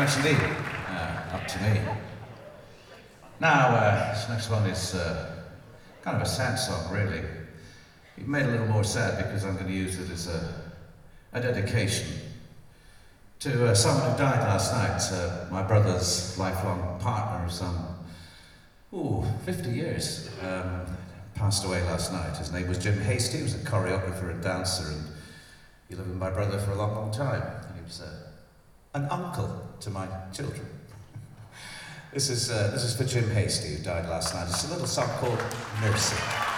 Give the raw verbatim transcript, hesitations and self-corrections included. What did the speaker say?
much indeed. Uh, up to me. Now, uh, this next one is uh, kind of a sad song, really. It made it a little more sad because I'm going to use it as a, a dedication to uh, someone who died last night, uh, my brother's lifelong partner of some, ooh, fifty years. Um, passed away last night. His name was Jim Hasty. He was a choreographer and dancer, and he lived with my brother for a long, long time. And he was uh, an uncle to my children. This is, uh, this is for Jim Hasty, who died last night. It's a little song called Mercy.